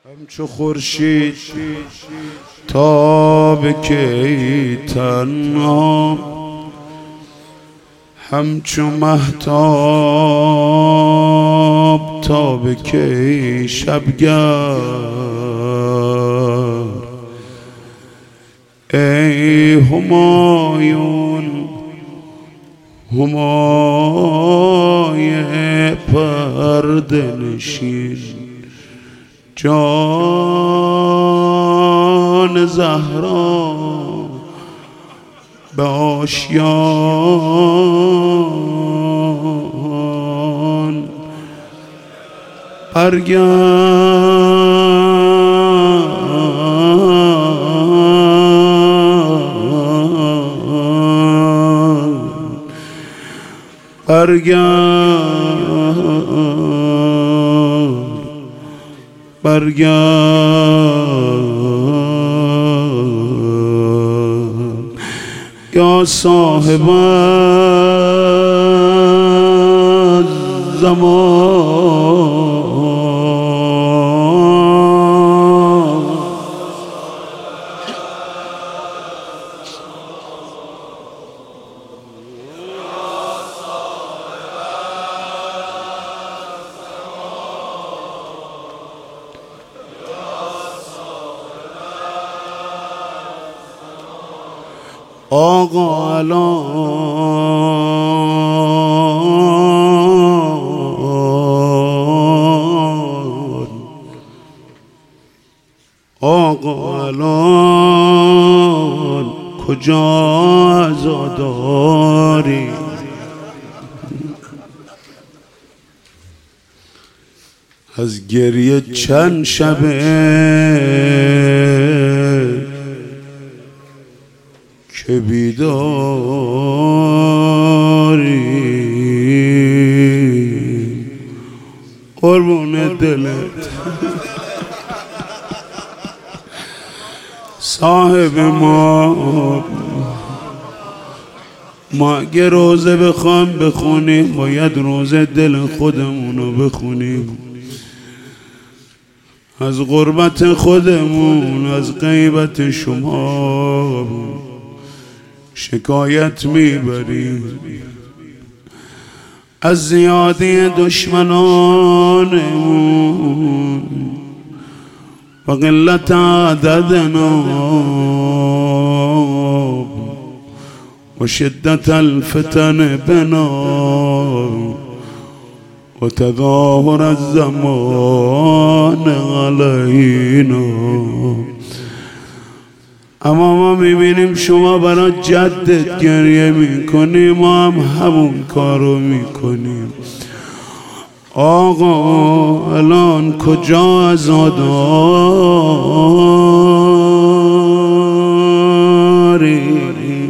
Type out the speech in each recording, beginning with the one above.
همچو خورشید تا به کی تنها، همچو مهتاب تا به کی شبگرد. ای همایون همای پرده نشین، جان زهرا به آشیان برگرد یا صاحب الزمان. آقا الان کجا عزاداری؟ از گریه چند شبه که بیداری، قربون دلت صاحب ما اگه روزه بخونیم باید روزه دل خودمونو بخونیم، از غربت خودمون، از غیبت شما شکایت میبریم، از زیادی دشمنانمون و قلت عددنا و شدت الفتن بنا و تظاهر الزمان علینا. اما ما میبینیم شما برای جدت گریه میکنی، ما هم همون کارو میکنیم. آقا الان کجا عزاداری؟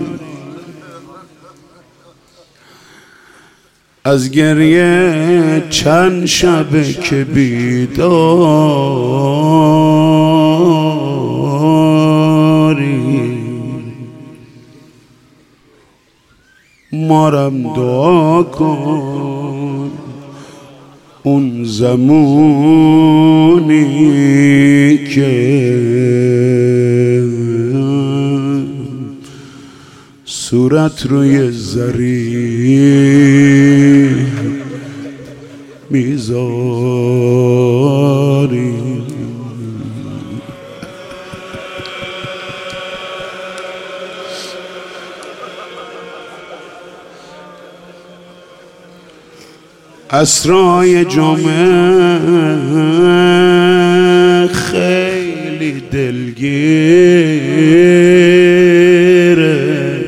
از گریه چند شبه که بیداری، مارم دعا کن اون زمانی که صورت روی زری میذاری. عصرهای جمعه خیلی دلگیره،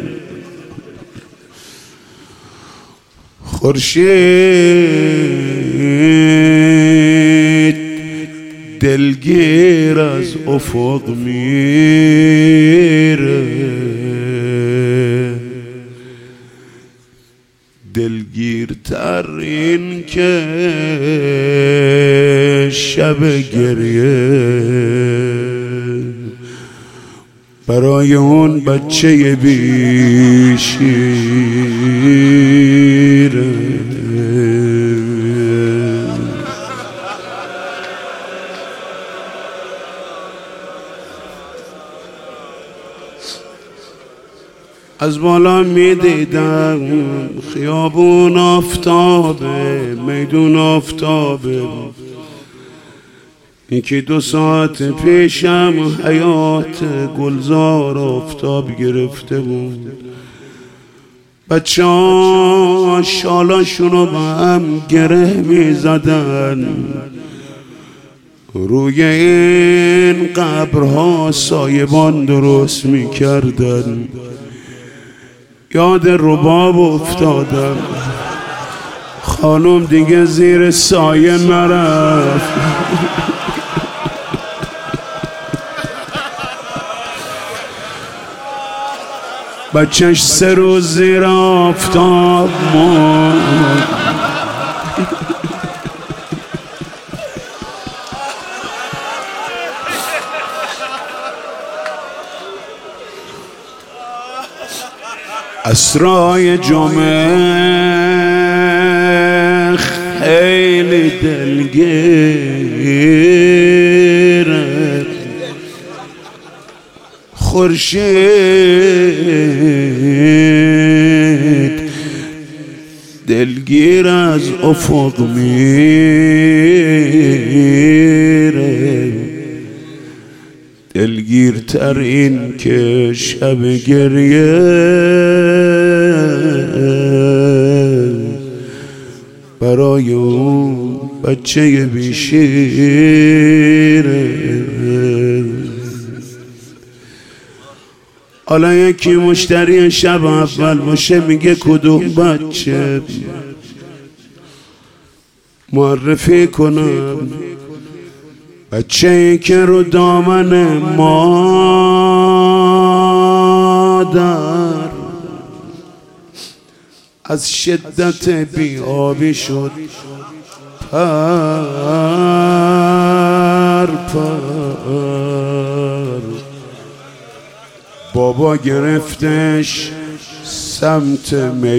خورشید دلگیر از افق میره، دلگیرتر این که شب گریه برای اون بچه بیشیره. از بالا میدیدم خیابون آفتابه، میدون آفتابه. یکی 2 ساعت پیشم حیات گلزار آفتاب گرفته بود. بچه ها شالاشونو با هم گره میزدن، روی این قبرها سایبان درست میکردن. یاد رباب افتادم، خانم دیگه زیر سایه نرفت. بچهش 3 روز زیر آفتاب موند. عصرای جمعه خیلی دلگیره، خورشید دلگیر از افق میره، دلگیرتر این که شب گریه برای اون بچه بیشیره. حالا یکی مشتری شب اول باشه میگه کدوم بچه معرفی کنم؟ بچه‌ای که رو دامن مادر از شدت بی‌آبی شد پر پر. بابا گرفتش سمت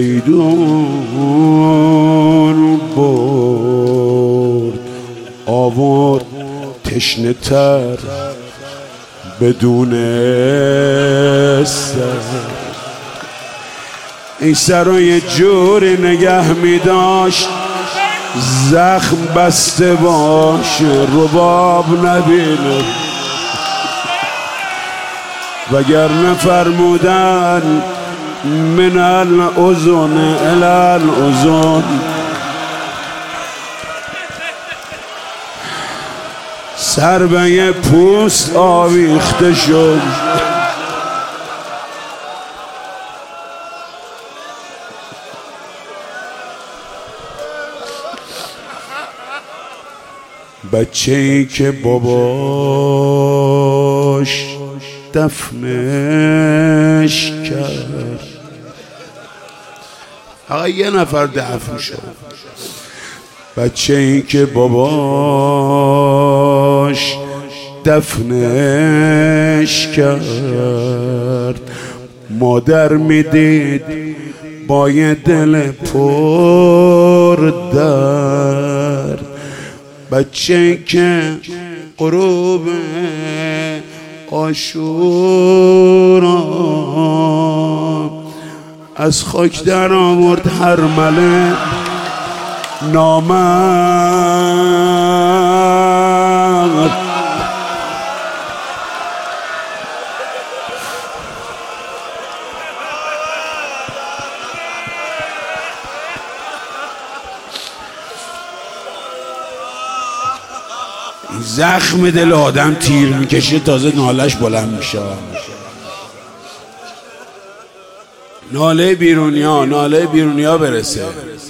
میدون برد، آورد تشنه تر بدون سر. این سر رو یه جوری نگه می داشت زخم بسته باشه، رباب نبینه، وگرنه فرمودن من الاذن الی الاذن. سر به یه پوست آویخته شد. بچه‌ای که باباش دفنش کرد، فقط 1 نفر دفن شد. بچه‌ای که باباش دفنش کرد، مادر میدید با یه دل پر درد. بچه‌ای که غروب عاشورا از خاک در آورد هرمله نامرد. زخم دل آدم تیر میکشه، تازه نالش بلند میشه. ناله بیرونیا برسه.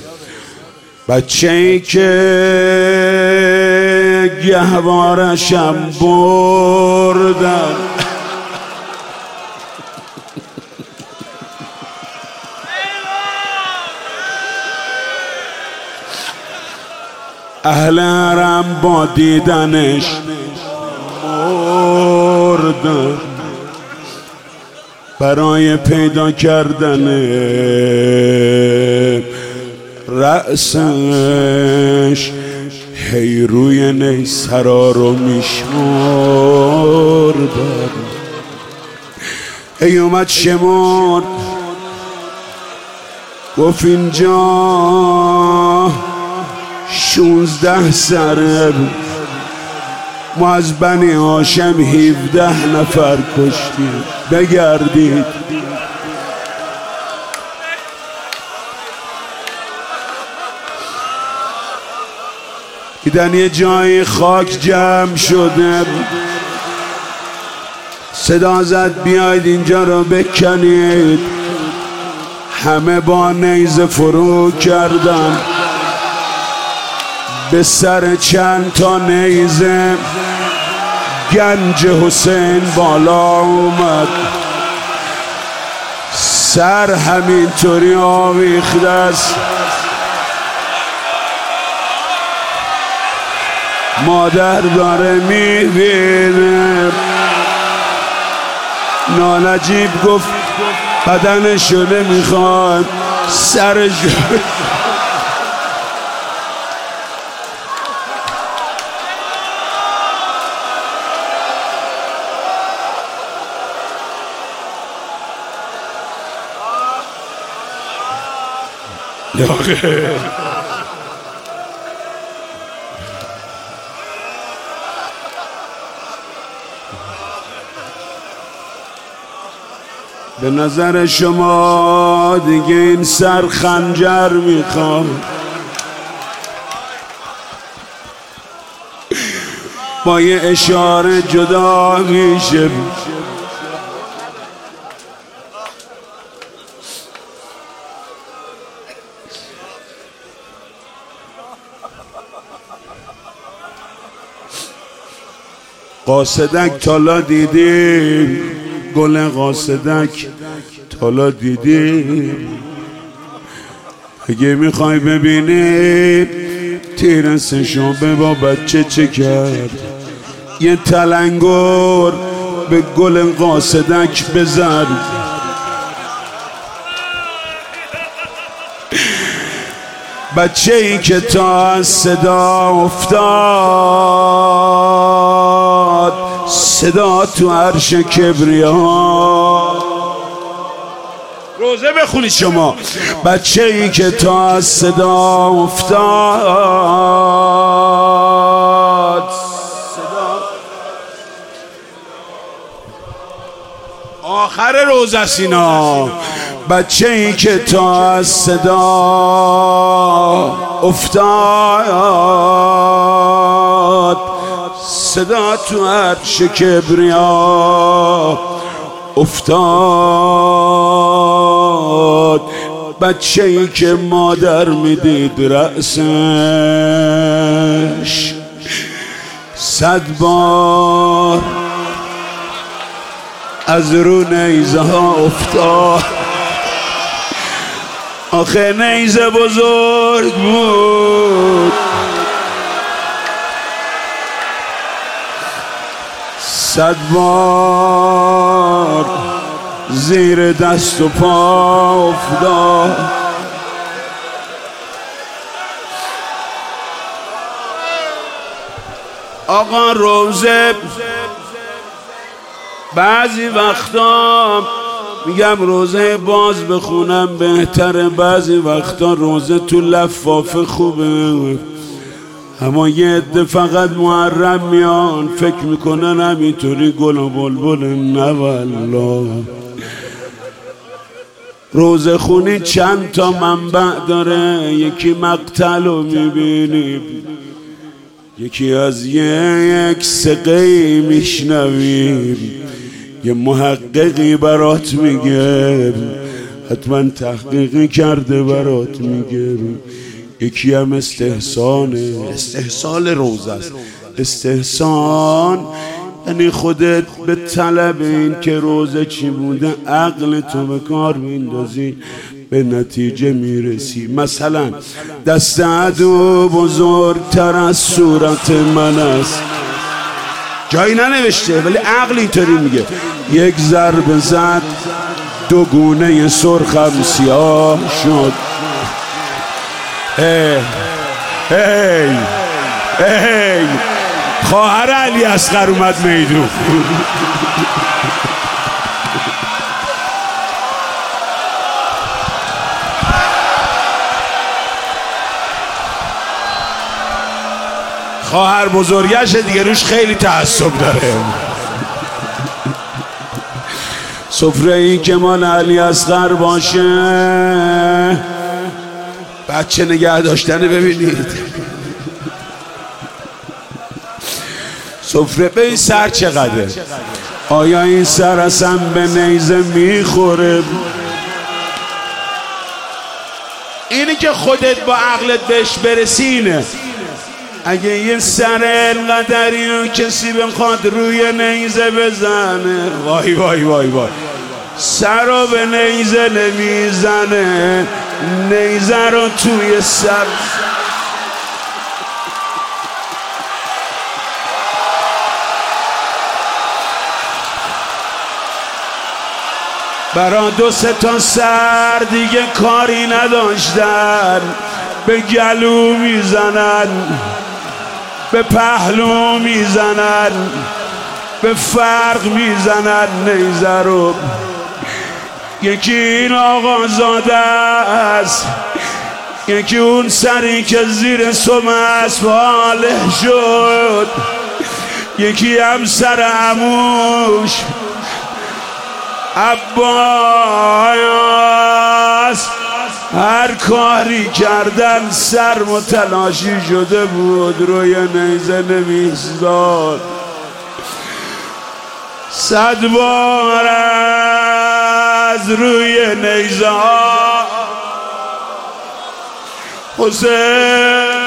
بچه‌ای که گهوارشم بردن، اهل حرم با دیدنش مردن، برای پیدا کردن رأسش هی روی نیسرا رو میشمردن. هی اومد شمرد گفت اینجا 16 سره ما از بنی هاشم 17 نفر کشتیم. بگردید دیدن یه جای خاک جمع شده، صدا زد بیاید اینجا رو بکنید. همه با نیزه فرو کردن، به سر چند تا نیزه گنج حسین بالا اومد. سر همینطوری آویخته است. مادر داره میبینه. نانجیب گفت بدنشو نمیخواد، سرشو به نظر شما دیگه این سر خنجر میخواد. با یه اشاره جدا میشه. قاصدک تالا دیدیم؟ گل قاصدک تالا دیدیم؟ اگه میخوای ببینی تیرس شنبه با بچه چه کرد، یه تلنگر به گل قاصدک بزن. بچه ای که تا از صدا افتاد، صدا تو عرش کبریا. روزه بخونید شما. بچه ای که تا از صدا افتاد، آخر روزه سینا. بچه ای که تا از صدا افتاد، صدا تو عرش کبریا افتاد. بچه ای که مادر میدید رأسش 100 بار از رو نیزه ها افتاد. آخه نیزه بزرگ بود. 100 بار زیر دست و پا افتاد. آقا روزه بعضی وقتا میگم روزه باز بخونم بهتره، بعضی وقتا روزه تو لفافه خوبه، اما یه عده فقط محرم میان فکر میکنن همینطوری گل و بلبل. نه والله، روزه خونی چند تا منبع داره. یکی مقتل رو میبینیم، یکی از یک سقی میشنویم، یه محققی برات میگه، حتما تحقیقی کرده برات میگه. یکی هم استحسانه. استحسان روزه است. استحسان یعنی خودت به طلب این که روزه چی بوده عقل تو به کار میندازی، به نتیجه میرسی. مثلا دست عدو بزرگتر از صورت من است. جایی ننوشته ولی عقل اینطوری میگه. یک ضربه زد 2 گونه سرخم سیاه شد. هی خواهر علی اصغر اومد میدون. خواهر بزرگش دیگه روش خیلی تعصب داره. سفره ای که مال علی اصغر باشه، بچه نگه داشتن ببینید. سفره به این سر چقدره؟ آیا این سر اصلا به نیزه میخوره؟ اینی که خودت با عقلت بهش برسینه. اگه این سر انقدری و کسی بخواد روی نیزه بزنه، وای وای وای وای، سر رو به نیزه نمیزنه، نیزه رو توی سر. برا 2-3 تا سر دیگه کاری نداشتن، به گلو میزنن، به پهلو میزنن، به فرق میزنن نیزه رو. یکی این آقازاده است، یکی اون سری که زیر سم اسب حاله شد، یکی هم سر عموش عباس. هر کاری کردن سر متلاشی شده بود، روی نیزه نمیستاد. 100 بار از روی نیزه ها حسین